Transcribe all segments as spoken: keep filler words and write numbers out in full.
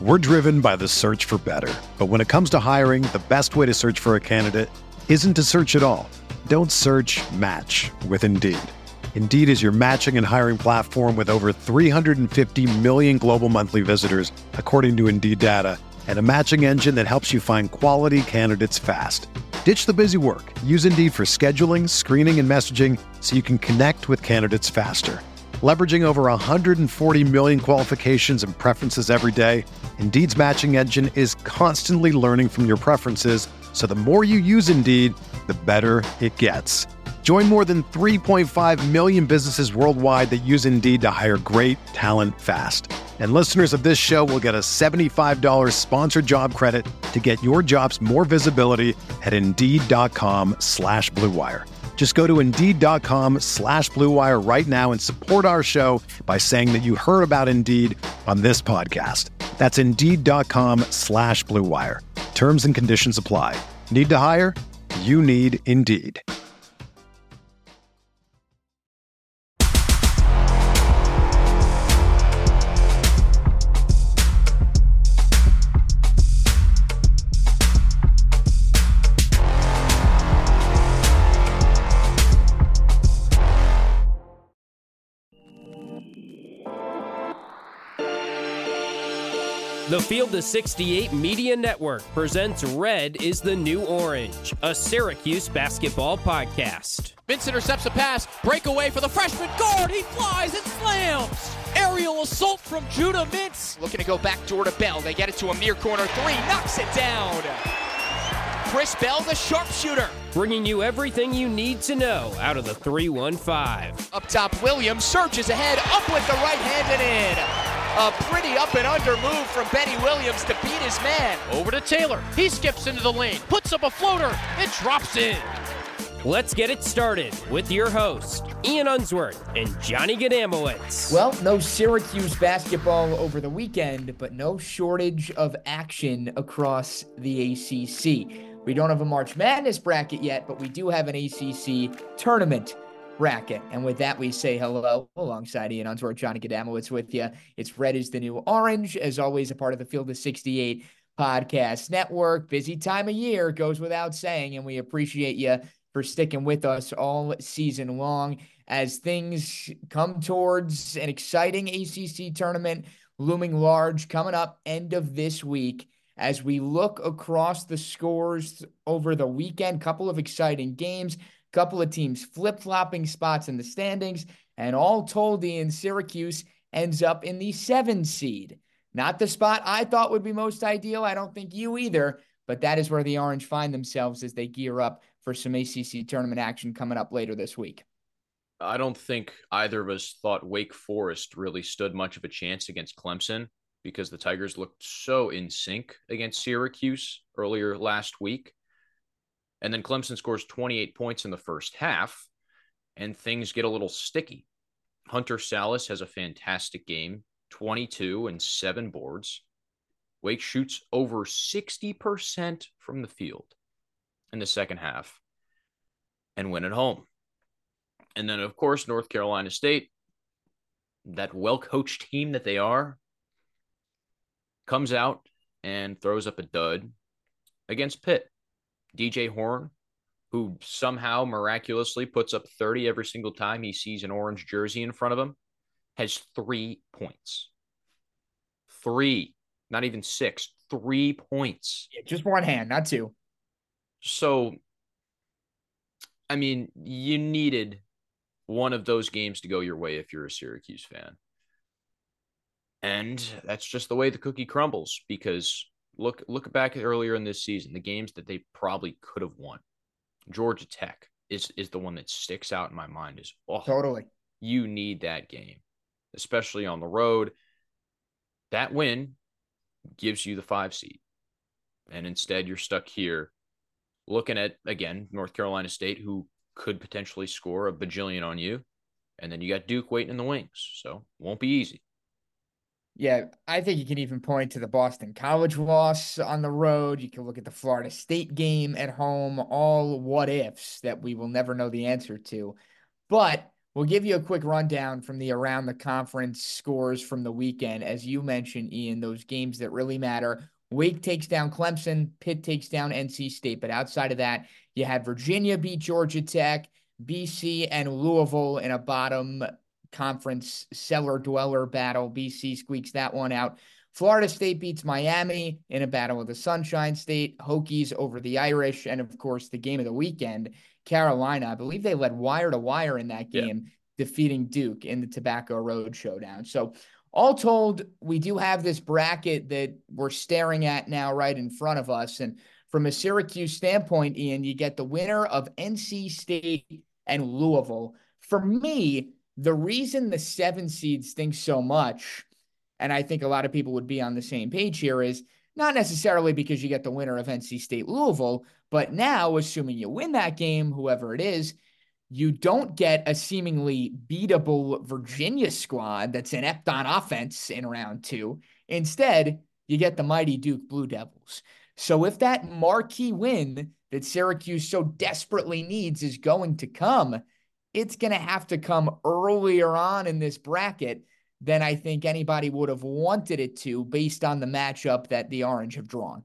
We're driven by the search for better. But when it comes to hiring, the best way to search for a candidate isn't to search at all. Don't search, match with Indeed. Indeed is your matching and hiring platform with over three hundred fifty million global monthly visitors, according to Indeed data, and a matching engine that helps you find quality candidates fast. Ditch the busy work. Use Indeed for scheduling, screening, and messaging so you can connect with candidates faster. Leveraging over one hundred forty million qualifications and preferences every day, Indeed's matching engine is constantly learning from your preferences, so the more you use Indeed, the better it gets. Join more than three point five million businesses worldwide that use Indeed to hire great talent fast. And listeners of this show will get a seventy-five dollars sponsored job credit to get your jobs more visibility at Indeed.com slash Blue Wire. Just go to Indeed.com slash Blue Wire right now and support our show by saying that you heard about Indeed on this podcast. That's Indeed.com slash Blue Wire. Terms and conditions apply. Need to hire? You need Indeed. The Field of sixty-eight Media Network presents Red is the New Orange, a Syracuse basketball podcast. Vince intercepts a pass, breakaway for the freshman guard, he flies and slams! Aerial assault from Judah Mintz. Looking to go back door to Bell, they get it to him near corner three, knocks it down! Chris Bell, the sharpshooter. Bringing you everything you need to know out of the three one five. Up top, Williams surges ahead, up with the right hand and in. A pretty up and under move from Benny Williams to beat his man. Over to Taylor. He skips into the lane, puts up a floater, and drops in. Let's get it started with your host, Ian Unsworth and Johnny Gadamowitz. Well, no Syracuse basketball over the weekend, but no shortage of action across the A C C. We don't have a March Madness bracket yet, but we do have an A C C tournament bracket. And with that, we say hello alongside Ian Unsworth, Johnny Gadamowitz with you. It's Red is the New Orange, as always, a part of the Field of sixty-eight podcast network. Busy time of year, goes without saying, and we appreciate you for sticking with us all season long as things come towards an exciting A C C tournament looming large coming up end of this week. As we look across the scores over the weekend, couple of exciting games, couple of teams flip-flopping spots in the standings, and all told, Ian, Syracuse ends up in the seven seed. Not the spot I thought would be most ideal. I don't think you either, but that is where the Orange find themselves as they gear up for some A C C tournament action coming up later this week. I don't think either of us thought Wake Forest really stood much of a chance against Clemson because the Tigers looked so in sync against Syracuse earlier last week. And then Clemson scores twenty-eight points in the first half, and things get a little sticky. Hunter Salas has a fantastic game, twenty-two and seven boards. Wake shoots over sixty percent from the field in the second half and win at home. And then, of course, North Carolina State, that well-coached team that they are, comes out and throws up a dud against Pitt. D J Horn, who somehow miraculously puts up thirty every single time he sees an orange jersey in front of him, has three points. Three, not even six, three points. Yeah, just one hand, not two. So, I mean, you needed one of those games to go your way if you're a Syracuse fan. And that's just the way the cookie crumbles, because Look look back earlier in this season, the games that they probably could have won. Georgia Tech is, is the one that sticks out in my mind. Is oh, Totally. You need that game, especially on the road. That win gives you the five seed. And instead, you're stuck here looking at, again, North Carolina State, who could potentially score a bajillion on you. And then you got Duke waiting in the wings. So won't be easy. Yeah, I think you can even point to the Boston College loss on the road. You can look at the Florida State game at home, all what ifs that we will never know the answer to. But We'll give you a quick rundown from the around the conference scores from the weekend. As you mentioned, Ian, those games that really matter. Wake takes down Clemson, Pitt takes down N C State. But outside of that, you had Virginia beat Georgia Tech, B C and Louisville in a bottom conference cellar dweller battle. B C squeaks that one out. Florida State beats Miami in a battle with the Sunshine State. Hokies over the Irish. And of course, the game of the weekend, Carolina. I believe they led wire to wire in that game, yeah. defeating Duke in the Tobacco Road showdown. So all told, we do have this bracket that we're staring at now right in front of us. And from a Syracuse standpoint, Ian, you get the winner of N C State and Louisville. For me, the reason the seven seeds stink so much, and I think a lot of people would be on the same page here, is not necessarily because you get the winner of N C State Louisville, but now, assuming you win that game, whoever it is, you don't get a seemingly beatable Virginia squad that's inept on offense in round two. Instead, you get the mighty Duke Blue Devils. So if that marquee win that Syracuse so desperately needs is going to come, it's going to have to come earlier on in this bracket than I think anybody would have wanted it to based on the matchup that the Orange have drawn.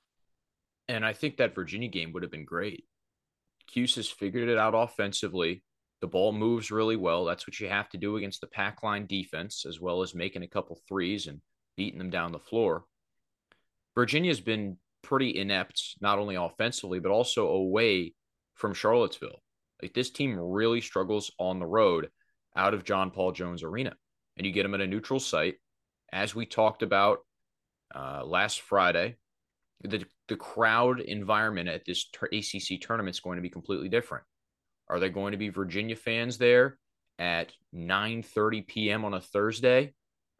And I think that Virginia game would have been great. Cuse has figured it out offensively. The ball moves really well. That's what you have to do against the pack line defense, as well as making a couple threes and beating them down the floor. Virginia's been pretty inept, not only offensively, but also away from Charlottesville. Like, this team really struggles on the road out of John Paul Jones Arena. And you get them at a neutral site. As we talked about uh, last Friday, the, the crowd environment at this A C C tournament is going to be completely different. Are there going to be Virginia fans there at nine thirty p.m. on a Thursday?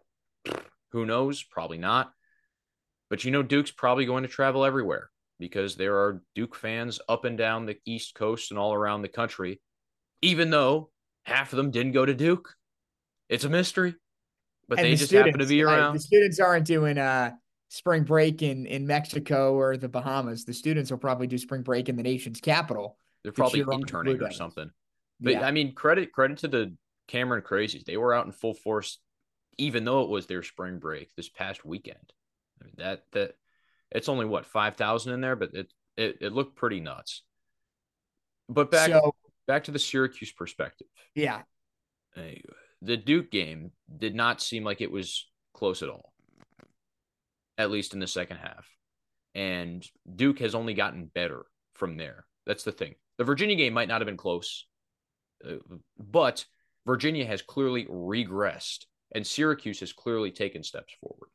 Who knows? Probably not. But you know Duke's probably going to travel everywhere because there are Duke fans up and down the East Coast and all around the country, even though half of them didn't go to Duke. It's a mystery, but and they the just happen to be around. Uh, the students aren't doing uh, spring break in, in Mexico or the Bahamas. The students will probably do spring break in the nation's capital. They're probably interning or something. But, yeah. I mean, credit credit to the Cameron Crazies. They were out in full force, even though it was their spring break this past weekend. I mean, that that it's only, what, five thousand in there, but it, it, it looked pretty nuts. But back, so, back to the Syracuse perspective. Yeah. There you go. The Duke game did not seem like it was close at all, at least in the second half. And Duke has only gotten better from there. That's the thing. The Virginia game might not have been close, uh, but Virginia has clearly regressed, and Syracuse has clearly taken steps forward.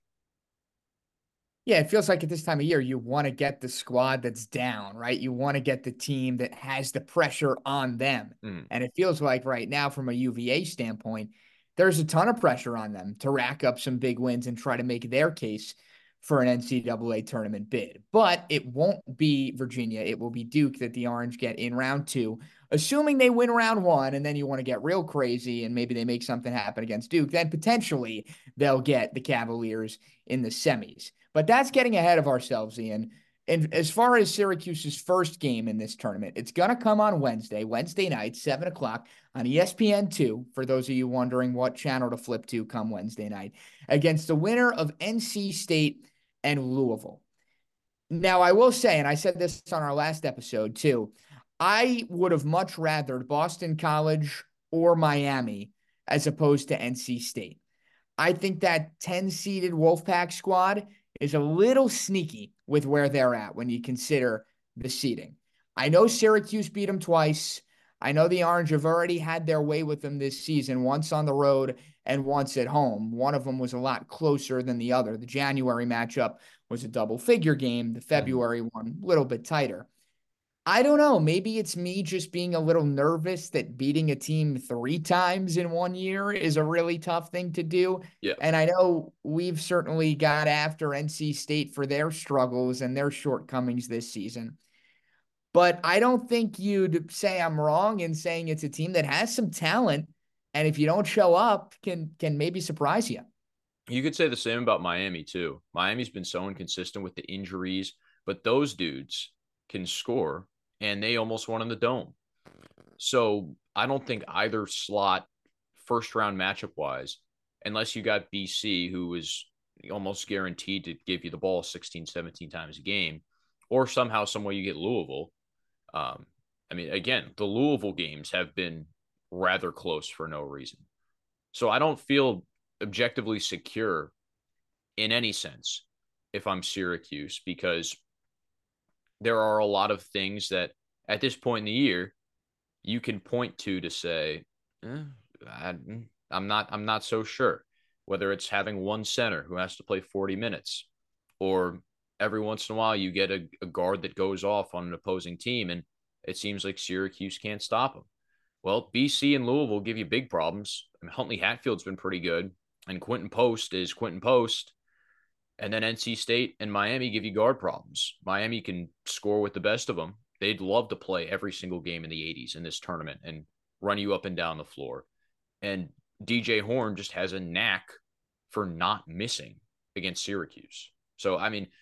Yeah, it feels like at this time of year, you want to get the squad that's down, right? You want to get the team that has the pressure on them. Mm. And it feels like right now, from a U V A standpoint, there's a ton of pressure on them to rack up some big wins and try to make their case for an N C double A tournament bid. But it won't be Virginia. It will be Duke that the Orange get in round two, assuming they win round one, and then you want to get real crazy and maybe they make something happen against Duke. Then potentially they'll get the Cavaliers in the semis. But that's getting ahead of ourselves, Ian. And as far as Syracuse's first game in this tournament, it's going to come on Wednesday, Wednesday night, seven o'clock on E S P N two, for those of you wondering what channel to flip to come Wednesday night, against the winner of N C State and Louisville. Now, I will say, and I said this on our last episode too, I would have much rather Boston College or Miami as opposed to N C State. I think that ten-seeded Wolfpack squad is a little sneaky with where they're at when you consider the seeding. I know Syracuse beat them twice. I know the Orange have already had their way with them this season, once on the road and once at home. One of them was a lot closer than the other. The January matchup was a double-figure game. The February one, a little bit tighter. I don't know. Maybe it's me just being a little nervous that beating a team three times in one year is a really tough thing to do. Yeah. And I know we've certainly got after N C State for their struggles and their shortcomings this season. But I don't think you'd say I'm wrong in saying it's a team that has some talent, and if you don't show up, can can maybe surprise you. You could say the same about Miami, too. Miami's been so inconsistent with the injuries, but those dudes can score, and they almost won in the Dome. So I don't think either slot first round matchup wise, unless you got B C, who is almost guaranteed to give you the ball sixteen, seventeen times a game, or somehow, some way you get Louisville. Um, I mean, again, the Louisville games have been rather close for no reason. So I don't feel objectively secure in any sense if I'm Syracuse, because there are a lot of things that at this point in the year you can point to to say, eh, I, I'm not I'm not so sure. Whether it's having one center who has to play forty minutes, or every once in a while you get a, a guard that goes off on an opposing team and it seems like Syracuse can't stop them. Well, B C and Louisville give you big problems. I mean, Huntley Hatfield's been pretty good, and Quentin Post is Quentin Post. And then N C State and Miami give you guard problems. Miami can score with the best of them. They'd love to play every single game in the eighties in this tournament and run you up and down the floor. And D J Horne just has a knack for not missing against Syracuse. So, I mean,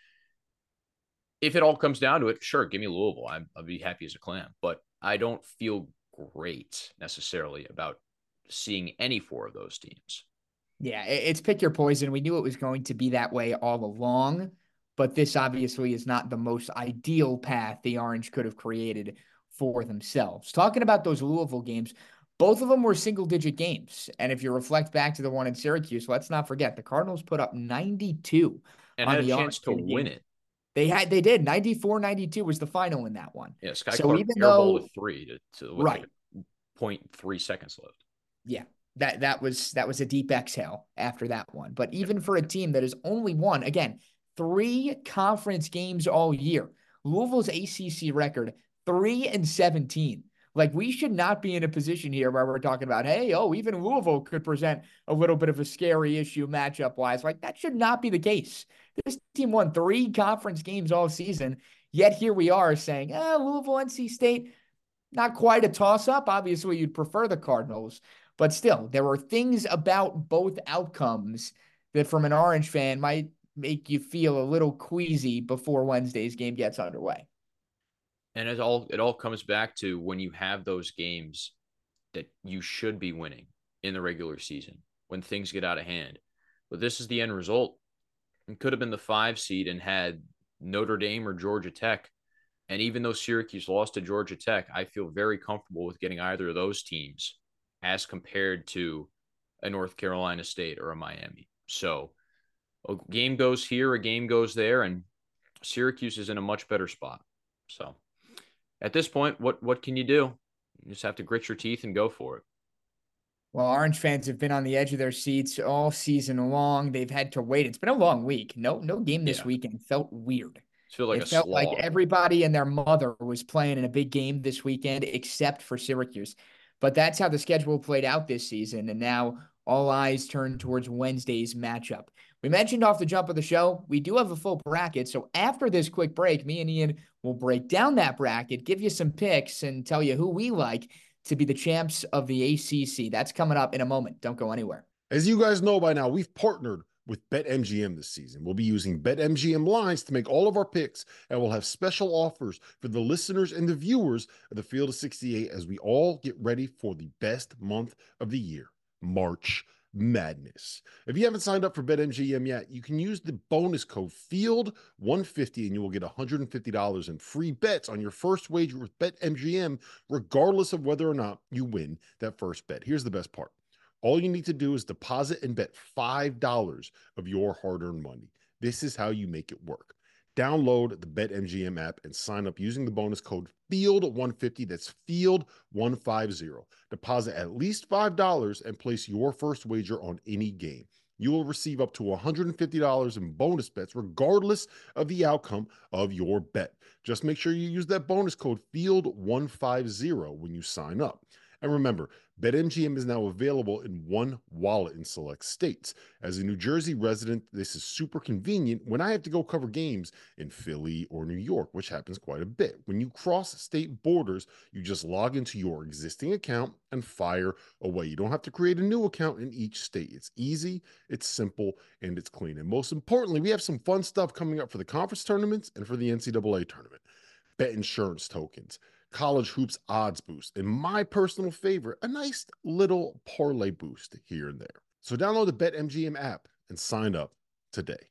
if it all comes down to it, sure, give me Louisville. I'm, I'll be happy as a clam. But I don't feel great necessarily about seeing any four of those teams. Yeah, it's pick your poison. We knew it was going to be that way all along, but this obviously is not the most ideal path the Orange could have created for themselves. Talking about those Louisville games, both of them were single-digit games. And if you reflect back to the one in Syracuse, let's not forget, the Cardinals put up ninety-two and on had the a chance Orange to win game. it. They had, they did. ninety-four ninety-two was the final in that one. Yeah, Sky so Clark even though, though three to, to right, like zero point three seconds left. Yeah, that that was that was a deep exhale after that one. But even for a team that has only won, again, three conference games all year, Louisville's A C C record three and seventeen. Like, we should not be in a position here where we're talking about, hey, oh, even Louisville could present a little bit of a scary issue matchup-wise. Like, that should not be the case. This team won three conference games all season, yet here we are saying, eh, Louisville, N C State, not quite a toss-up. Obviously, you'd prefer the Cardinals. But still, there are things about both outcomes that from an Orange fan might make you feel a little queasy before Wednesday's game gets underway. And it all it all comes back to when you have those games that you should be winning in the regular season, when things get out of hand. But this is the end result. It could have been the five seed and had Notre Dame or Georgia Tech. And even though Syracuse lost to Georgia Tech, I feel very comfortable with getting either of those teams as compared to a North Carolina State or a Miami. So a game goes here, a game goes there, and Syracuse is in a much better spot. So at this point, what what can you do? You just have to grit your teeth and go for it. Well, Orange fans have been on the edge of their seats all season long. They've had to wait. It's been a long week. No, no game this yeah. weekend. Felt weird. It felt like it a felt slog. like everybody and their mother was playing in a big game this weekend, except for Syracuse. But that's how the schedule played out this season. And now all eyes turn towards Wednesday's matchup. We mentioned off the jump of the show, we do have a full bracket. So after this quick break, me and Ian will break down that bracket, give you some picks, and tell you who we like to be the champs of the A C C. That's coming up in a moment. Don't go anywhere. As you guys know by now, we've partnered with BetMGM this season. We'll be using BetMGM lines to make all of our picks, and we'll have special offers for the listeners and the viewers of the Field of sixty-eight as we all get ready for the best month of the year, March Madness. If you haven't signed up for BetMGM yet, you can use the bonus code field one fifty and you will get one hundred fifty dollars in free bets on your first wager with BetMGM, regardless of whether or not you win that first bet. Here's the best part. All you need to do is deposit and bet five dollars of your hard-earned money. This is how you make it work. Download the BetMGM app and sign up using the bonus code field one fifty. That's field one fifty. Deposit at least five dollars and place your first wager on any game. You will receive up to one hundred fifty dollars in bonus bets regardless of the outcome of your bet. Just make sure you use that bonus code field one fifty when you sign up. And remember, BetMGM is now available in one wallet in select states. As a New Jersey resident, this is super convenient when I have to go cover games in Philly or New York, which happens quite a bit. When you cross state borders, you just log into your existing account and fire away. You don't have to create a new account in each state. It's easy, it's simple, and it's clean. And most importantly, we have some fun stuff coming up for the conference tournaments and for the N C double A tournament. Bet insurance tokens, college hoops odds boost, and my personal favorite, a nice little parlay boost here and there. So download the BetMGM app and sign up today.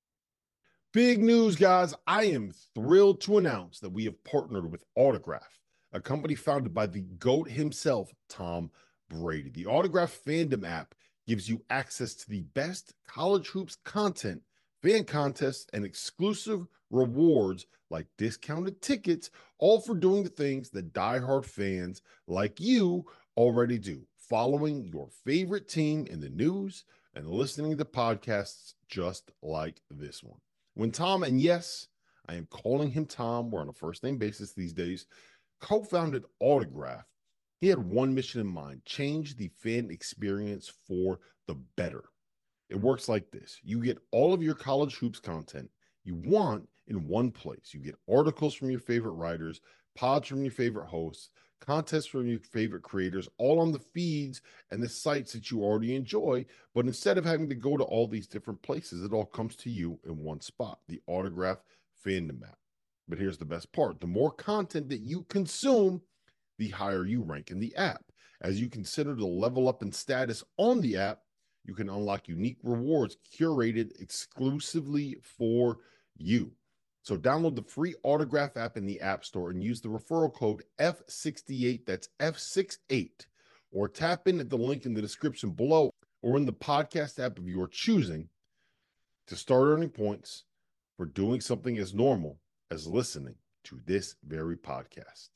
Big news, guys. I am thrilled to announce that we have partnered with Autograph, a company founded by the GOAT himself, Tom Brady. The Autograph Fandom app gives you access to the best college hoops content, fan contests, and exclusive rewards like discounted tickets, all for doing the things that diehard fans like you already do, following your favorite team in the news and listening to podcasts just like this one. When Tom, and yes, I am calling him Tom, we're on a first name basis these days, co-founded Autograph, he had one mission in mind: change the fan experience for the better. It works like this. You get all of your college hoops content you want in one place. You get articles from your favorite writers, pods from your favorite hosts, contests from your favorite creators, all on the feeds and the sites that you already enjoy. But instead of having to go to all these different places, it all comes to you in one spot, the Autograph Fandom app. But here's the best part. The more content that you consume, the higher you rank in the app. As you consider the level up in status on the app, you can unlock unique rewards curated exclusively for you. So download the free Autograph app in the App Store and use the referral code F sixty-eight, that's F sixty-eight, or tap in at the link in the description below or in the podcast app of your choosing to start earning points for doing something as normal as listening to this very podcast.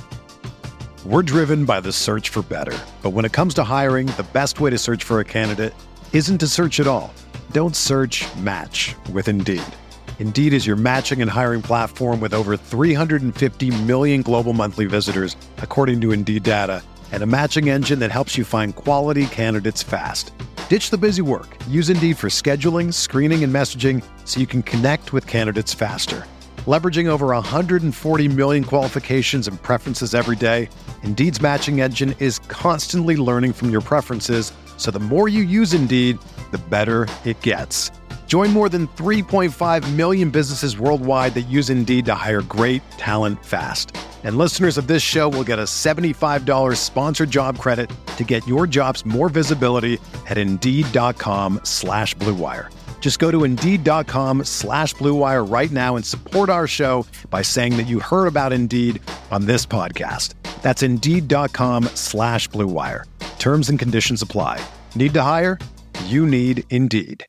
We're driven by the search for better. But when it comes to hiring, the best way to search for a candidate isn't to search at all. Don't search, match with Indeed. Indeed is your matching and hiring platform with over three hundred fifty million global monthly visitors, according to Indeed data, and a matching engine that helps you find quality candidates fast. Ditch the busy work. Use Indeed for scheduling, screening, and messaging so you can connect with candidates faster. Leveraging over one hundred forty million qualifications and preferences every day, Indeed's matching engine is constantly learning from your preferences, so the more you use Indeed, the better it gets. Join more than three point five million businesses worldwide that use Indeed to hire great talent fast. And listeners of this show will get a seventy-five dollars sponsored job credit to get your jobs more visibility at Indeed.com slash Blue Wire. Just go to Indeed.com slash Blue Wire right now and support our show by saying that you heard about Indeed on this podcast. That's Indeed.com slash Blue Wire. Terms and conditions apply. Need to hire? You need Indeed.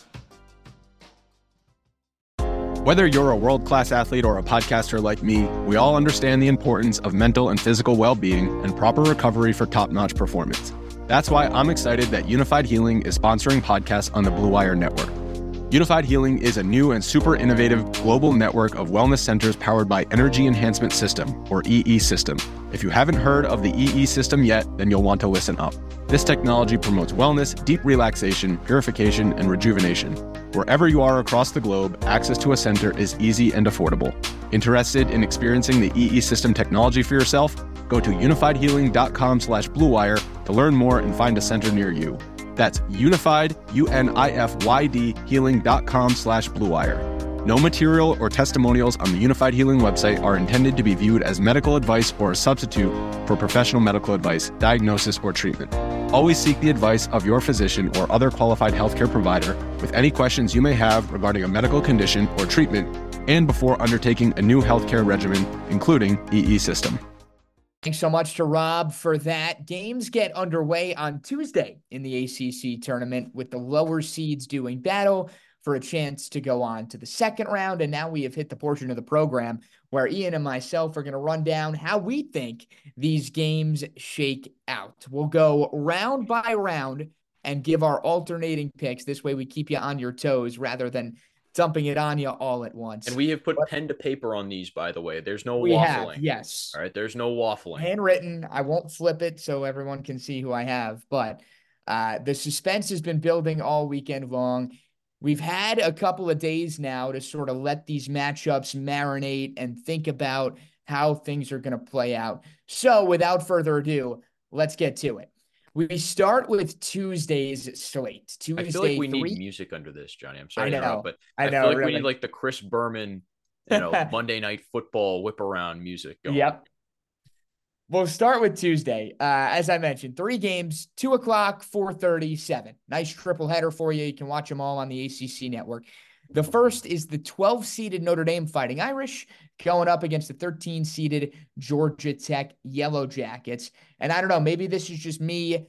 Whether you're a world-class athlete or a podcaster like me, we all understand the importance of mental and physical well-being and proper recovery for top-notch performance. That's why I'm excited that Unified Healing is sponsoring podcasts on the Blue Wire Network. Unified Healing is a new and super innovative global network of wellness centers powered by Energy Enhancement System, or E E System. If you haven't heard of the E E System yet, then you'll want to listen up. This technology promotes wellness, deep relaxation, purification, and rejuvenation. Wherever you are across the globe, access to a center is easy and affordable. Interested in experiencing the E E System technology for yourself? Go to unifiedhealing.com slash bluewire to learn more and find a center near you. That's unified, U N I F Y D, healing.com slash bluewire. No material or testimonials on the Unified Healing website are intended to be viewed as medical advice or a substitute for professional medical advice, diagnosis, or treatment. Always seek the advice of your physician or other qualified healthcare provider with any questions you may have regarding a medical condition or treatment and before undertaking a new healthcare regimen, including E E System. Thanks so much to Rob for that. Games get underway on Tuesday in the A C C tournament with the lower seeds doing battle for a chance to go on to the second round. And now we have hit the portion of the program where Ian and myself are going to run down how we think these games shake out. We'll go round by round and give our alternating picks. This way we keep you on your toes rather than dumping it on you all at once. And we have put but pen to paper on these, by the way. There's no we waffling. Have, yes. All right, there's no waffling. Handwritten. I won't flip it so everyone can see who I have. But uh, the suspense has been building all weekend long. We've had a couple of days now to sort of let these matchups marinate and think about how things are going to play out. So without further ado, let's get to it. We start with Tuesday's slate. Tuesday, I feel like we three... need music under this, Johnny. I'm sorry I know, to interrupt, but I, I know, feel like really. we need like the Chris Berman, you know, Monday Night Football whip around music going. Yep. We'll start with Tuesday. Uh, as I mentioned, three games, two o'clock, four thirty, seven. Nice triple header for you. You can watch them all on the A C C network. The first is the twelve-seeded Notre Dame Fighting Irish going up against the thirteen-seeded Georgia Tech Yellow Jackets. And I don't know, maybe this is just me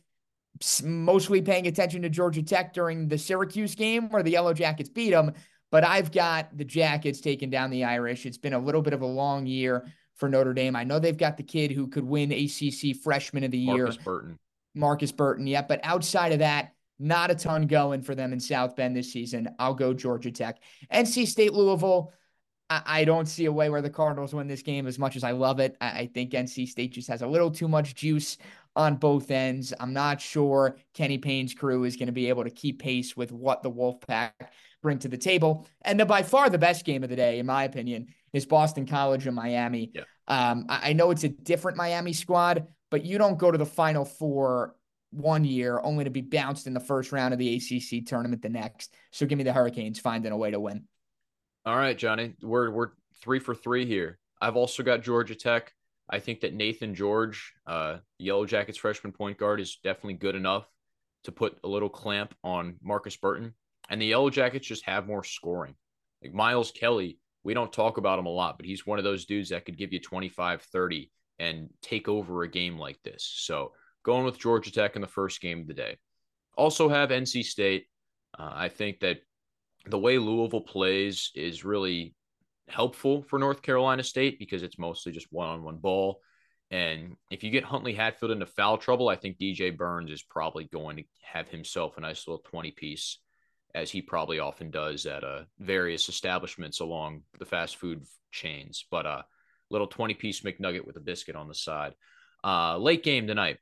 mostly paying attention to Georgia Tech during the Syracuse game where the Yellow Jackets beat them, but I've got the Jackets taking down the Irish. It's been a little bit of a long year for Notre Dame. I know they've got the kid who could win A C C Freshman of the Year. Marcus Burton. Marcus Burton, yeah. But outside of that, not a ton going for them in South Bend this season. I'll go Georgia Tech. N C State Louisville, I, I don't see a way where the Cardinals win this game as much as I love it. I, I think N C State just has a little too much juice on both ends. I'm not sure Kenny Payne's crew is going to be able to keep pace with what the Wolfpack bring to the table. And the, by far the best game of the day, in my opinion, is Boston College and Miami. Yeah. Um, I, I know it's a different Miami squad, but you don't go to the Final Four one year only to be bounced in the first round of the A C C tournament the next. So give me the Hurricanes finding a way to win. All right, Johnny, we're we're three for three here. I've also got Georgia Tech. I think that Nathan George, uh, Yellow Jackets freshman point guard, is definitely good enough to put a little clamp on Marcus Burton. And the Yellow Jackets just have more scoring. Like Miles Kelly, we don't talk about him a lot, but he's one of those dudes that could give you twenty-five, thirty and take over a game like this. So going with Georgia Tech in the first game of the day. Also have N C State. Uh, I think that the way Louisville plays is really helpful for North Carolina State because it's mostly just one-on-one ball. And if you get Huntley Hatfield into foul trouble, I think D J Burns is probably going to have himself a nice little twenty-piece, as he probably often does at uh, various establishments along the fast food chains. But a uh, little twenty-piece McNugget with a biscuit on the side. Uh, late game tonight.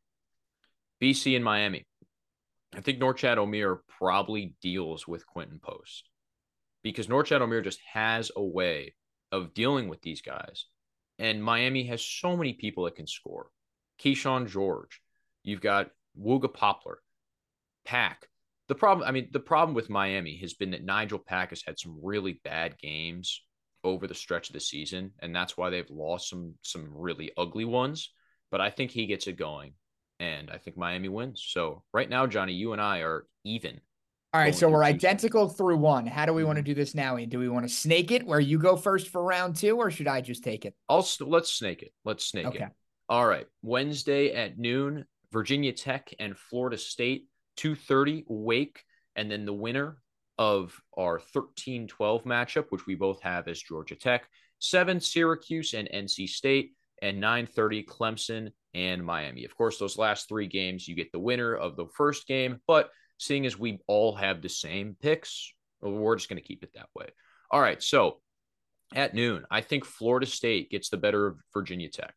B C and Miami. I think Norchad Omier probably deals with Quinton Post because Norchad Omier just has a way of dealing with these guys. And Miami has so many people that can score. Keyshawn George. You've got Wooga Poplar. Pack. The problem, I mean, the problem with Miami has been that Nigel Pack has had some really bad games over the stretch of the season, and that's why they've lost some some really ugly ones. But I think he gets it going. And I think Miami wins. So right now, Johnny, you and I are even. All right, so we're identical through one. How do we want to do this now, Ian? Do we want to snake it where you go first for round two, or should I just take it? I'll let's snake it. Let's snake okay. it. All right. Wednesday at noon, Virginia Tech and Florida State, two thirty, Wake, and then the winner of our thirteen twelve matchup, which we both have as Georgia Tech, seven, Syracuse and N C State, and nine thirty, Clemson and Miami. Of course, those last three games, you get the winner of the first game, but seeing as we all have the same picks, we're just going to keep it that way. All right, so at noon, I think Florida State gets the better of Virginia Tech.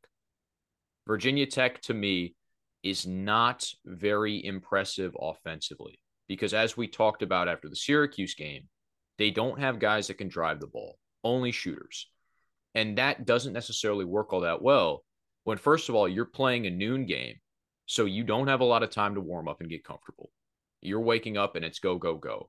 Virginia Tech, to me, is not very impressive offensively because as we talked about after the Syracuse game, they don't have guys that can drive the ball, only shooters. And that doesn't necessarily work all that well when, first of all, you're playing a noon game, so you don't have a lot of time to warm up and get comfortable. You're waking up and it's go, go, go.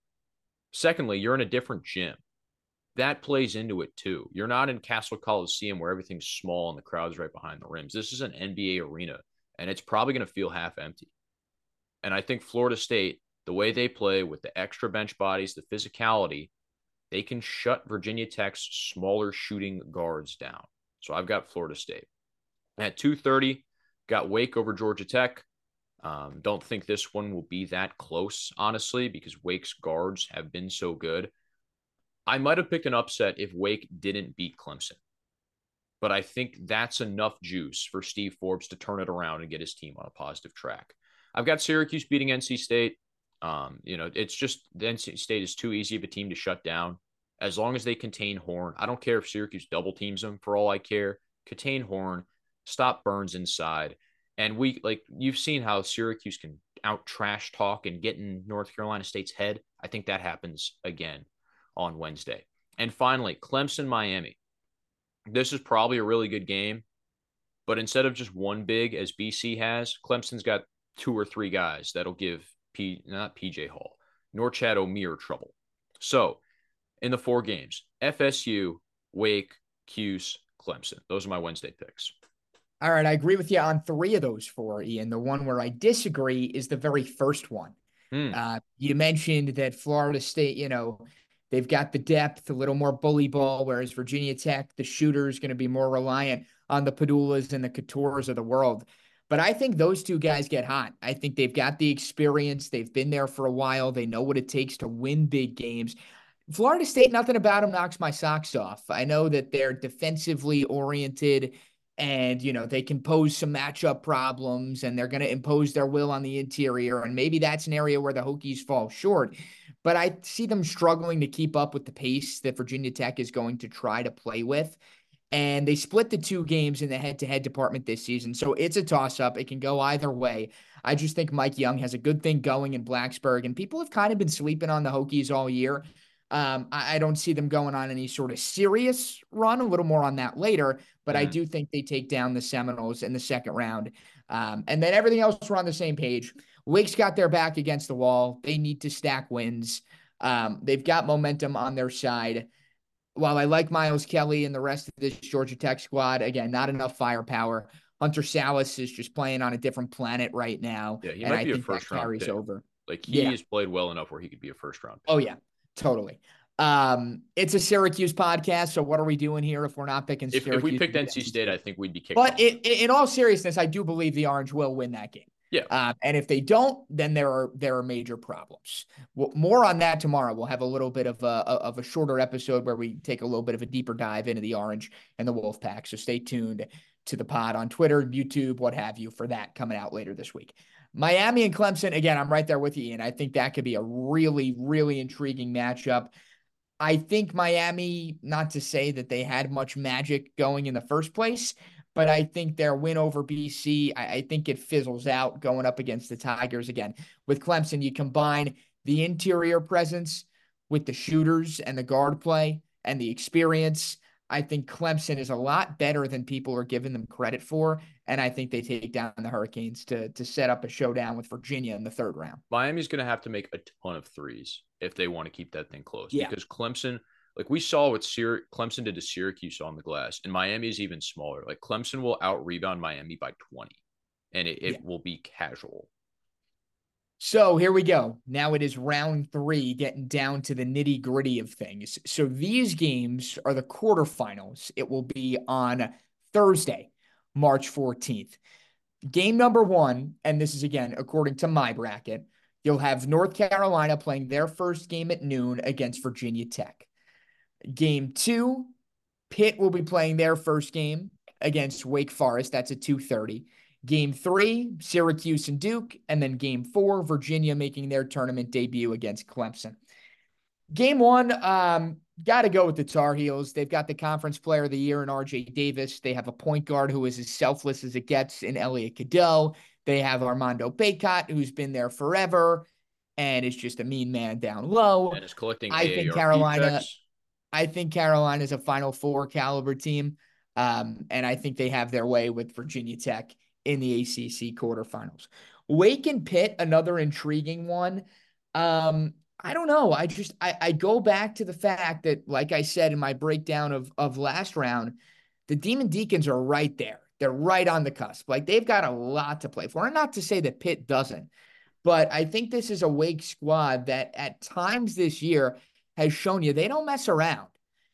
Secondly, you're in a different gym. That plays into it too. You're not in Castle Coliseum where everything's small and the crowd's right behind the rims. This is an N B A arena, and it's probably going to feel half empty. And I think Florida State, the way they play with the extra bench bodies, the physicality, they can shut Virginia Tech's smaller shooting guards down. So I've got Florida State. At two thirty, got Wake over Georgia Tech. Um, don't think this one will be that close, honestly, because Wake's guards have been so good. I might have picked an upset if Wake didn't beat Clemson. But I think that's enough juice for Steve Forbes to turn it around and get his team on a positive track. I've got Syracuse beating N C State. Um, you know, it's just the N C State is too easy of a team to shut down. As long as they contain Horn, I don't care if Syracuse double teams them for all I care. Contain Horn, stop Burns inside. And we, like, you've seen how Syracuse can out trash talk and get in North Carolina State's head. I think that happens again on Wednesday. And finally, Clemson, Miami. This is probably a really good game, but instead of just one big as B C has, Clemson's got two or three guys that'll give P, not P J Hall, Norchad Omier trouble. So in the four games, F S U, Wake, Cuse, Clemson. Those are my Wednesday picks. All right, I agree with you on three of those four, Ian. The one where I disagree is the very first one. Hmm. Uh, you mentioned that Florida State, you know, they've got the depth, a little more bully ball, whereas Virginia Tech, the shooter is going to be more reliant on the Padulas and the Coutures of the world. But I think those two guys get hot. I think they've got the experience. They've been there for a while. They know what it takes to win big games. Florida State, nothing about them knocks my socks off. I know that they're defensively oriented and, you know, they can pose some matchup problems and they're going to impose their will on the interior. And maybe that's an area where the Hokies fall short. But I see them struggling to keep up with the pace that Virginia Tech is going to try to play with. And they split the two games in the head-to-head department this season. So it's a toss-up. It can go either way. I just think Mike Young has a good thing going in Blacksburg. And people have kind of been sleeping on the Hokies all year. Um, I, I don't see them going on any sort of serious run. A little more on that later. But mm. I do think they take down the Seminoles in the second round. Um, and then everything else, we're on the same page. Wake's got their back against the wall. They need to stack wins. Um, they've got momentum on their side. While I like Miles Kelly and the rest of this Georgia Tech squad, again, not enough firepower. Hunter Salas is just playing on a different planet right now. Yeah, he and might I be a think first that round carries pick. over. Like he yeah. has played well enough where he could be a first round pick. Oh, yeah, totally. Um, it's a Syracuse podcast, so what are we doing here if we're not picking if, Syracuse? If we picked N C State, I think we'd be kicked But off. it, in all seriousness, I do believe the Orange will win that game. Yeah. Um, and if they don't, then there are there are major problems. Well, more on that tomorrow. We'll have a little bit of a of a shorter episode where we take a little bit of a deeper dive into the Orange and the Wolfpack. So stay tuned to the pod on Twitter, YouTube, what have you, for that coming out later this week. Miami and Clemson, again, I'm right there with you, and I think that could be a really, really intriguing matchup. I think Miami, not to say that they had much magic going in the first place, but I think their win over B C, I, I think it fizzles out going up against the Tigers again. With Clemson, you combine the interior presence with the shooters and the guard play and the experience. I think Clemson is a lot better than people are giving them credit for, and I think they take down the Hurricanes to, to set up a showdown with Virginia in the third round. Miami's going to have to make a ton of threes if they want to keep that thing close. Yeah. Because Clemson, like we saw what Syr- Clemson did to Syracuse on the glass, and Miami is even smaller. Like Clemson will out-rebound Miami by twenty, and it, it yeah. will be casual. So here we go. Now it is round three, getting down to the nitty gritty of things. So these games are the quarterfinals. It will be on Thursday, March fourteenth. Game number one, and this is again, according to my bracket, you'll have North Carolina playing their first game at noon against Virginia Tech. Game two, Pitt will be playing their first game against Wake Forest. That's at two thirty. Game three, Syracuse and Duke. And then game four, Virginia making their tournament debut against Clemson. Game one, um, got to go with the Tar Heels. They've got the Conference Player of the Year in R J Davis. They have a point guard who is as selfless as it gets in Elliot Cadeau. They have Armando Bacot, who's been there forever and is just a mean man down low. And is collecting I A A R P think Carolina. checks. I think Carolina is a Final Four caliber team, um, and I think they have their way with Virginia Tech in the A C C quarterfinals. Wake and Pitt, another intriguing one. Um, I don't know. I just I, I go back to the fact that, like I said in my breakdown of, of last round, the Demon Deacons are right there. They're right on the cusp. Like they've got a lot to play for. And not to say that Pitt doesn't, but I think this is a Wake squad that at times this year has shown you they don't mess around.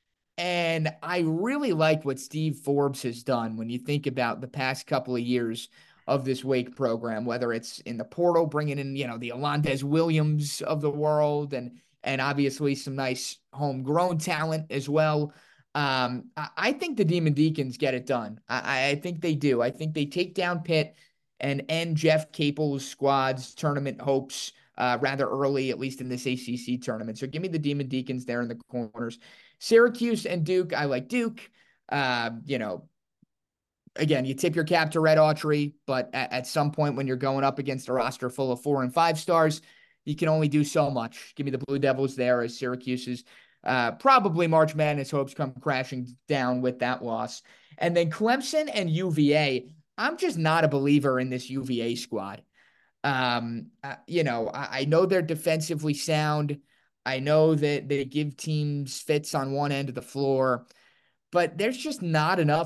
And I really like what Steve Forbes has done when you think about the past couple of years of this Wake program, whether it's in the portal, bringing in, you know, the Alondes Williams of the world and, and obviously some nice homegrown talent as well. Um, I, I think the Demon Deacons get it done. I, I think they do. I think they take down Pitt and end Jeff Capel's squad's tournament hopes uh, rather early, at least in this A C C tournament. So give me the Demon Deacons there in the corners. Syracuse and Duke, I like Duke. Uh, you know, again, you tip your cap to Red Autry, but at, at some point when you're going up against a roster full of four and five stars, you can only do so much. Give me the Blue Devils there as Syracuse's uh, probably March Madness hopes come crashing down with that loss. And then Clemson and U V A, I'm just not a believer in this U V A squad. Um, uh, you know, I, I know they're defensively sound. I know that they give teams fits on one end of the floor, but there's just not enough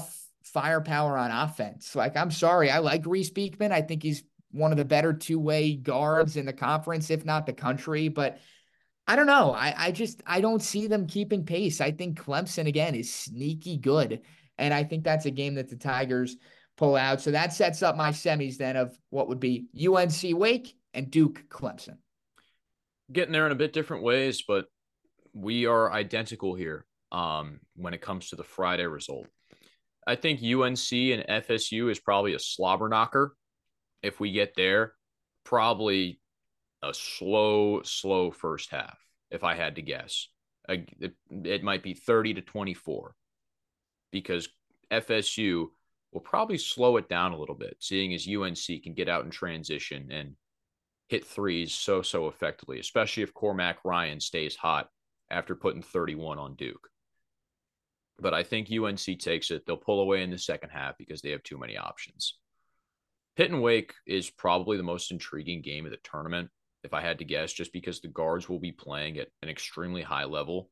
firepower on offense. Like, I'm sorry, I like Reese Beekman. I think he's one of the better two-way guards in the conference, if not the country. But I don't know. I, I just, I don't see them keeping pace. I think Clemson, again, is sneaky good. And I think that's a game that the Tigers pull out. So that sets up my semis then of what would be U N C Wake and Duke Clemson. Getting there in a bit different ways, but we are identical here um, when it comes to the Friday result. I think U N C and F S U is probably a slobber knocker. If we get there, probably a slow, slow first half, if I had to guess. I, it, it might be thirty to twenty-four because F S U will probably slow it down a little bit, seeing as U N C can get out in transition and hit threes so, so effectively, especially if Cormac Ryan stays hot after putting thirty-one on Duke. But I think U N C takes it. They'll pull away in the second half because they have too many options. Pitt and Wake is probably the most intriguing game of the tournament, if I had to guess, just because the guards will be playing at an extremely high level.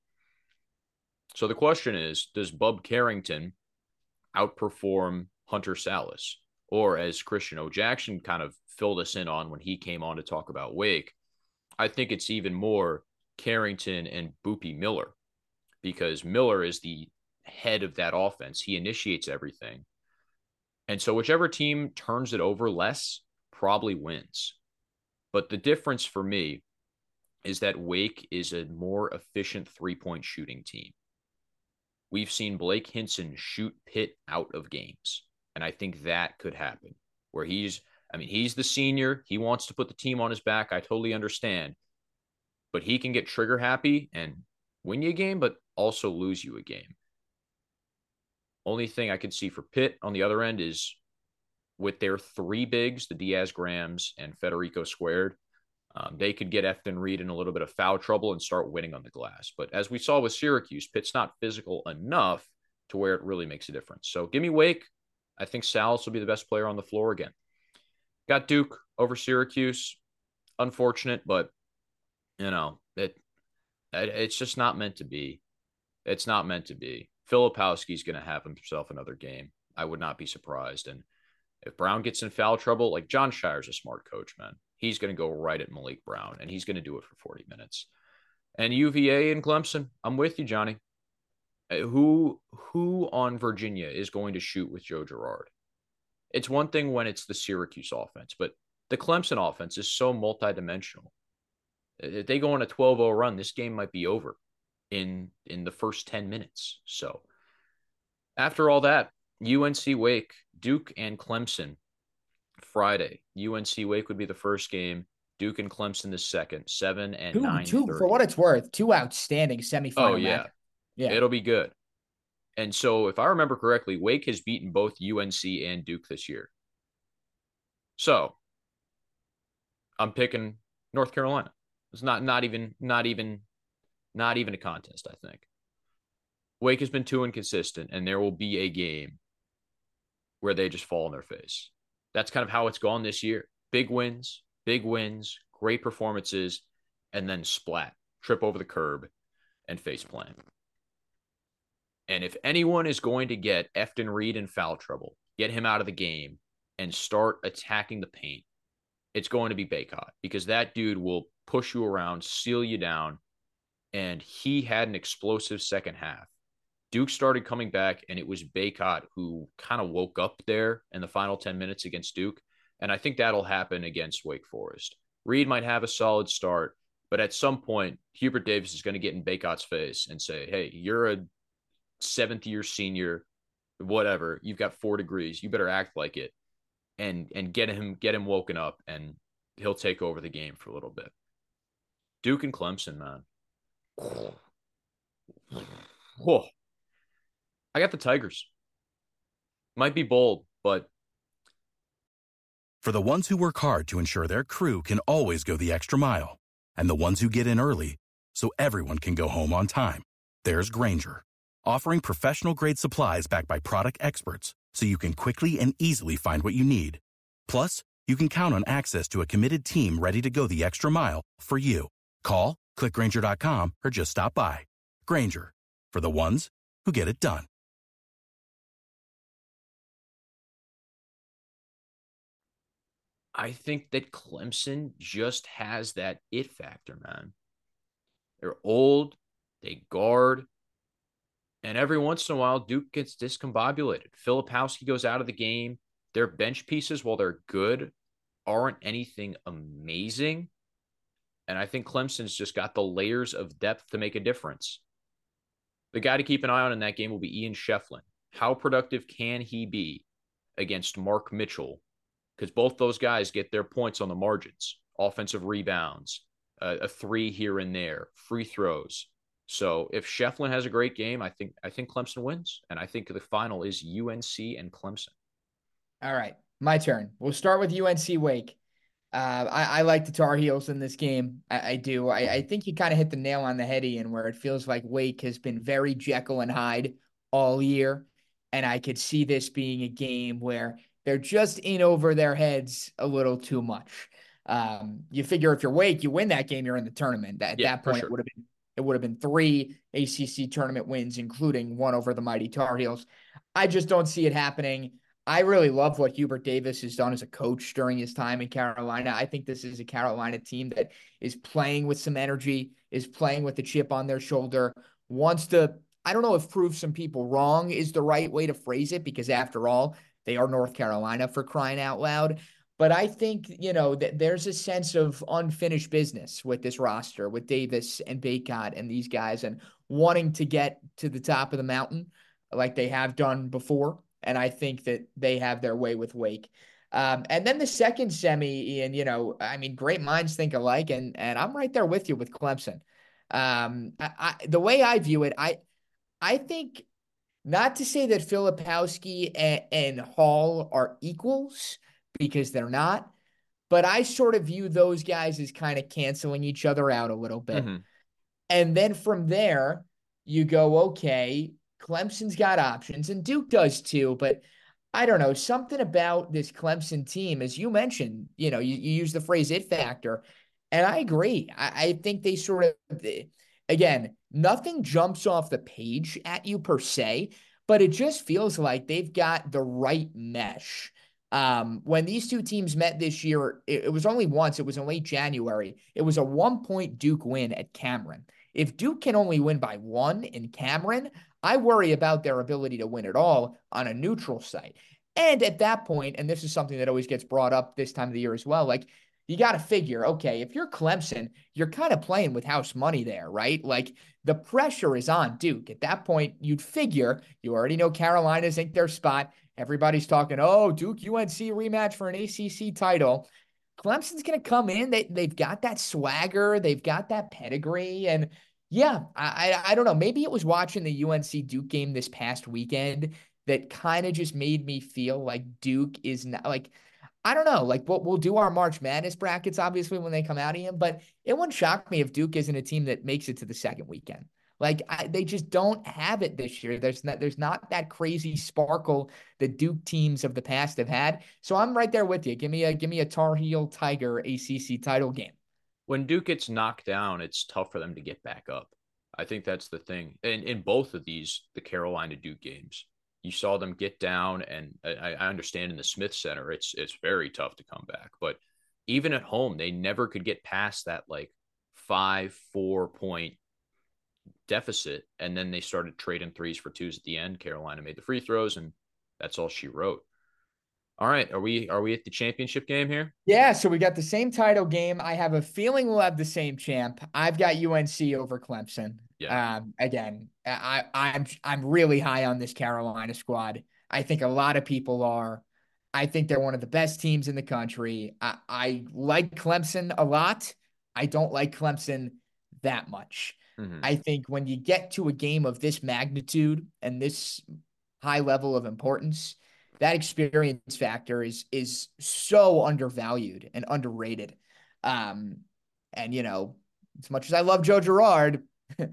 So the question is, does Bub Carrington outperform Hunter Salas? Or as Christian O. Jackson kind of filled us in on when he came on to talk about Wake, I think it's even more Carrington and Boopy Miller, because Miller is the head of that offense. He initiates everything. And so whichever team turns it over less probably wins. But the difference for me is that Wake is a more efficient three-point shooting team. We've seen Blake Hinson shoot Pitt out of games. And I think that could happen where he's, I mean, he's the senior. He wants to put the team on his back. I totally understand. But he can get trigger happy and win you a game, but also lose you a game. Only thing I could see for Pitt on the other end is with their three bigs, the Diaz-Grahams and Federico Squared, um, they could get Efton Reed in a little bit of foul trouble and start winning on the glass. But as we saw with Syracuse, Pitt's not physical enough to where it really makes a difference. So give me Wake. I think Salas will be the best player on the floor again. Got Duke over Syracuse. Unfortunate, but, you know, it, it it's just not meant to be. It's not meant to be. Filipowski's going to have himself another game. I would not be surprised. And if Brown gets in foul trouble, like John Shire's a smart coach, man. He's going to go right at Malik Brown, and he's going to do it for forty minutes. And U V A and Clemson, I'm with you, Johnny. Who, who on Virginia is going to shoot with Joe Girard? It's one thing when it's the Syracuse offense, but the Clemson offense is so multidimensional. If they go on a twelve oh run, this game might be over in in the first ten minutes. So after all that, U N C Wake, Duke and Clemson Friday. U N C Wake would be the first game. Duke and Clemson the second, seven and nine. Two, for what it's worth, two outstanding semifinal. Oh yeah, match. yeah, it'll be good. And so, if I remember correctly, Wake has beaten both U N C and Duke this year. So I'm picking North Carolina. It's not not even not even not even a contest. I think Wake has been too inconsistent, and there will be a game where they just fall on their face. That's kind of how it's gone this year. Big wins, big wins, great performances, and then splat, trip over the curb, and face plant. And if anyone is going to get Efton Reed in foul trouble, get him out of the game, and start attacking the paint, it's going to be Bacot, because that dude will push you around, seal you down, and he had an explosive second half. Duke started coming back, and it was Bacot who kind of woke up there in the final ten minutes against Duke, and I think that'll happen against Wake Forest. Reed might have a solid start, but at some point, Hubert Davis is going to get in Bacot's face and say, hey, you're a seventh-year senior, whatever, you've got four degrees, you better act like it, and and get him get him woken up, and he'll take over the game for a little bit. Duke and Clemson, man. Whoa. I got the Tigers. Might be bold, but... For the ones who work hard to ensure their crew can always go the extra mile, and the ones who get in early so everyone can go home on time, there's Grainger, offering professional-grade supplies backed by product experts so you can quickly and easily find what you need. Plus, you can count on access to a committed team ready to go the extra mile for you. Call, click Grainger dot com, or just stop by. Grainger, for the ones who get it done. I think that Clemson just has that it factor, man. They're old, they guard, and every once in a while, Duke gets discombobulated. Filipowski goes out of the game. Their bench pieces, while they're good, aren't anything amazing. And I think Clemson's just got the layers of depth to make a difference. The guy to keep an eye on in that game will be Ian Shefflin. How productive can he be against Mark Mitchell? Because both those guys get their points on the margins, offensive rebounds, uh, a three here and there, free throws. So if Shefflin has a great game, I think I think Clemson wins. And I think the final is U N C and Clemson. All right, my turn. We'll start with U N C Wake. Uh, I, I like the Tar Heels in this game. I, I do. I, I think you kind of hit the nail on the head, Ian, where it feels like Wake has been very Jekyll and Hyde all year. And I could see this being a game where they're just in over their heads a little too much. Um, you figure if you're Wake, you win that game, you're in the tournament. At yeah, that point, sure. it would have been it would have been three A C C tournament wins, including one over the mighty Tar Heels. I just don't see it happening. I really love what Hubert Davis has done as a coach during his time in Carolina. I think this is a Carolina team that is playing with some energy, is playing with the chip on their shoulder, wants to, I don't know if prove some people wrong is the right way to phrase it, because after all, they are North Carolina, for crying out loud. But I think, you know, that there's a sense of unfinished business with this roster, with Davis and Bacot and these guys, and wanting to get to the top of the mountain like they have done before. And I think that they have their way with Wake. Um, and then the second semi, Ian, you know, I mean, great minds think alike, and and I'm right there with you with Clemson. Um, I, I, the way I view it, I I think, not to say that Filipowski and, and Hall are equals, because they're not, but I sort of view those guys as kind of canceling each other out a little bit. Mm-hmm. And then from there, you go, okay, Clemson's got options, and Duke does too, but I don't know, something about this Clemson team, as you mentioned, you know, you, you use the phrase it factor, and I agree. I, I think they sort of, again, nothing jumps off the page at you per se, but it just feels like they've got the right mesh. Um, when these two teams met this year, it, it was only once. It was in late January. It was a one-point Duke win at Cameron. If Duke can only win by one in Cameron, I worry about their ability to win at all on a neutral site. And at that point, and this is something that always gets brought up this time of the year as well, like, you got to figure, okay, if you're Clemson, you're kind of playing with house money there, right? Like, the pressure is on Duke. At that point, you'd figure, you already know Carolina's in their spot. Everybody's talking, oh, Duke U N C rematch for an A C C title. Clemson's going to come in. They, they've got that swagger. They've got that pedigree. And yeah, I, I, I don't know. Maybe it was watching the U N C Duke game this past weekend that kind of just made me feel like Duke is not, like, I don't know, like, we'll, we'll do our March Madness brackets, obviously, when they come out of him, but it wouldn't shock me if Duke isn't a team that makes it to the second weekend. Like, I, they just don't have it this year. There's not, there's not that crazy sparkle that Duke teams of the past have had. So I'm right there with you. Give me a, give me a Tar Heel Tiger A C C title game. When Duke gets knocked down, it's tough for them to get back up. I think that's the thing. And in both of these, the Carolina Duke games, you saw them get down, and I, I understand in the Smith Center, it's it's very tough to come back. But even at home, they never could get past that like five, four point deficit. And then they started trading threes for twos at the end. Carolina made the free throws, and that's all she wrote. All right. Are we are we at the championship game here? Yeah, so we got the same title game. I have a feeling we'll have the same champ. I've got U N C over Clemson. Yeah. Um, again, I, I'm I'm really high on this Carolina squad. I think a lot of people are. I think they're one of the best teams in the country. I, I like Clemson a lot. I don't like Clemson that much. Mm-hmm. I think when you get to a game of this magnitude and this high level of importance, that experience factor is is so undervalued and underrated. Um, and, you know, as much as I love Joe Girard,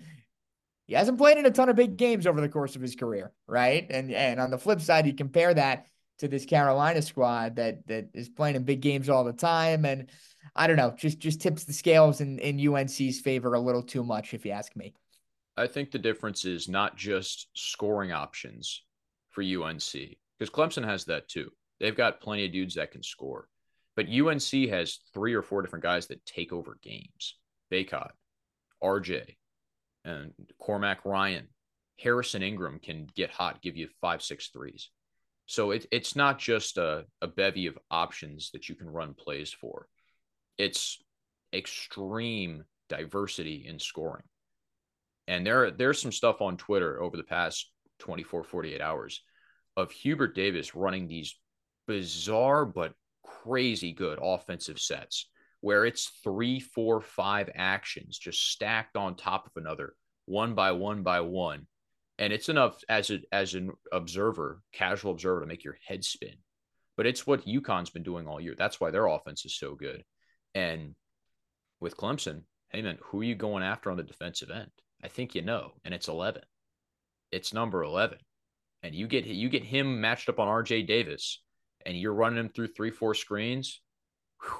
he hasn't played in a ton of big games over the course of his career, right? And and on the flip side, you compare that to this Carolina squad that that is playing in big games all the time. And I don't know, just just tips the scales in, in U N C's favor a little too much, if you ask me. I think the difference is not just scoring options for U N C, because Clemson has that too. They've got plenty of dudes that can score. But U N C has three or four different guys that take over games. Bacot, R J, and Cormac Ryan. Harrison Ingram can get hot, give you five, six threes. So it, it's not just a, a bevy of options that you can run plays for. It's extreme diversity in scoring. And there, there's some stuff on Twitter over the past twenty-four, forty-eight hours of Hubert Davis running these bizarre but crazy good offensive sets where it's three, four, five actions just stacked on top of another, one by one by one. And it's enough as a, as an observer, casual observer, to make your head spin. But it's what UConn's been doing all year. That's why their offense is so good. And with Clemson, hey man, who are you going after on the defensive end? I think you know, and it's eleven. It's number eleven. And you get you get him matched up on R J Davis, and you're running him through three, four screens. Whew.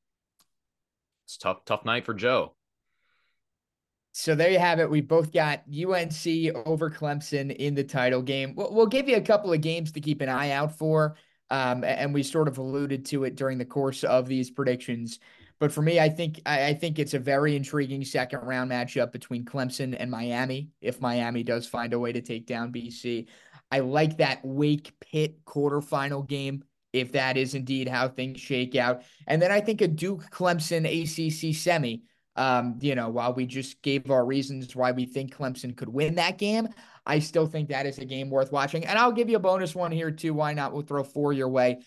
It's tough, tough night for Joe. So there you have it. We both got U N C over Clemson in the title game. We'll, we'll give you a couple of games to keep an eye out for, um, and we sort of alluded to it during the course of these predictions. But for me, I think I, I think it's a very intriguing second round matchup between Clemson and Miami. If Miami does find a way to take down B C, I like that Wake Pitt quarterfinal game, if that is indeed how things shake out. And then I think a Duke Clemson A C C semi. Um, you know, while we just gave our reasons why we think Clemson could win that game, I still think that is a game worth watching. And I'll give you a bonus one here too. Why not? We'll throw four your way.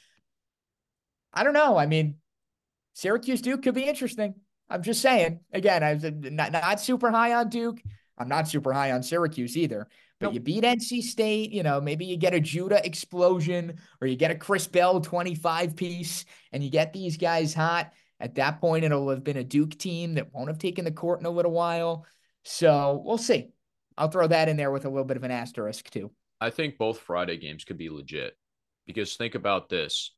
I don't know. I mean, Syracuse Duke could be interesting. I'm just saying. Again, I'm not, not super high on Duke. I'm not super high on Syracuse either. But nope. You beat N C State, you know, maybe you get a Judah explosion or you get a Chris Bell twenty-five piece and you get these guys hot. At that point, it'll have been a Duke team that won't have taken the court in a little while. So we'll see. I'll throw that in there with a little bit of an asterisk too. I think both Friday games could be legit because think about this.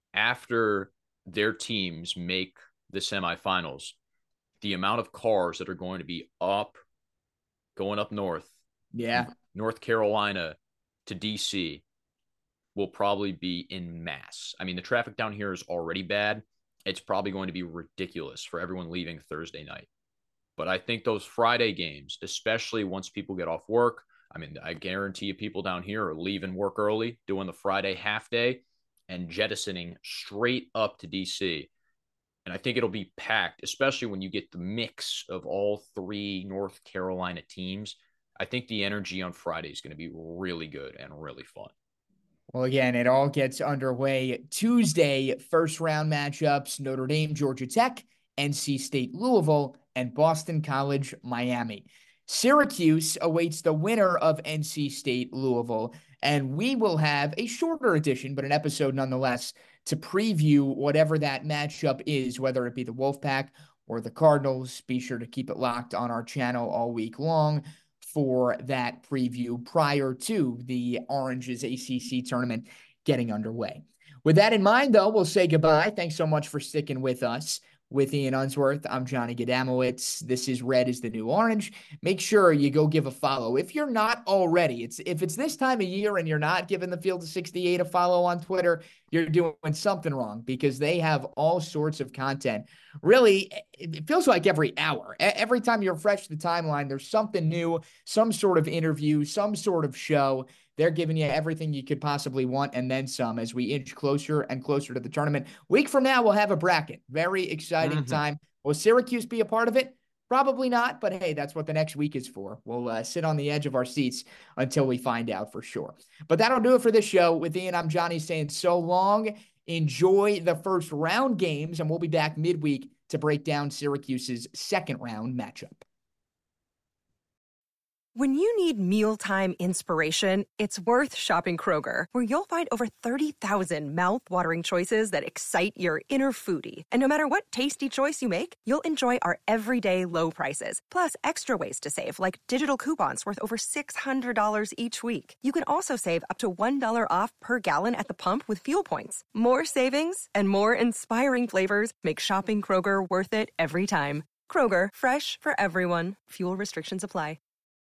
After their teams make the semifinals, the amount of cars that are going to be up, going up north, yeah, North Carolina to D C will probably be in mass. I mean, the traffic down here is already bad. It's probably going to be ridiculous for everyone leaving Thursday night. But I think those Friday games, especially once people get off work, I mean, I guarantee you people down here are leaving work early, doing the Friday half day, and jettisoning straight up to D C. And I think it'll be packed, especially when you get the mix of all three North Carolina teams. I think the energy on Friday is going to be really good and really fun. Well, again, it all gets underway Tuesday, first round matchups, Notre Dame, Georgia Tech, N C State, Louisville, and Boston College, Miami. Syracuse awaits the winner of N C State, Louisville, and we will have a shorter edition, but an episode nonetheless, to preview whatever that matchup is, whether it be the Wolfpack or the Cardinals. Be sure to keep it locked on our channel all week long for that preview prior to the Orange's A C C tournament getting underway. With that in mind, though, we'll say goodbye. Thanks so much for sticking with us. With Ian Unsworth, I'm Johnny Gadamowicz. This is Red is the New Orange. Make sure you go give a follow. If you're not already, it's if it's this time of year and you're not giving the Field of sixty-eight a follow on Twitter, you're doing something wrong because they have all sorts of content. Really, it feels like every hour. Every time you refresh the timeline, there's something new, some sort of interview, some sort of show. They're giving you everything you could possibly want and then some as we inch closer and closer to the tournament. Week from now, we'll have a bracket. Very exciting mm-hmm. time. Will Syracuse be a part of it? Probably not, but hey, that's what the next week is for. We'll uh, sit on the edge of our seats until we find out for sure. But that'll do it for this show. With Ian, I'm Johnny saying so long. Enjoy the first round games, and we'll be back midweek to break down Syracuse's second round matchup. When you need mealtime inspiration, it's worth shopping Kroger, where you'll find over thirty thousand mouth-watering choices that excite your inner foodie. And no matter what tasty choice you make, you'll enjoy our everyday low prices, plus extra ways to save, like digital coupons worth over six hundred dollars each week. You can also save up to one dollar off per gallon at the pump with fuel points. More savings and more inspiring flavors make shopping Kroger worth it every time. Kroger, fresh for everyone. Fuel restrictions apply.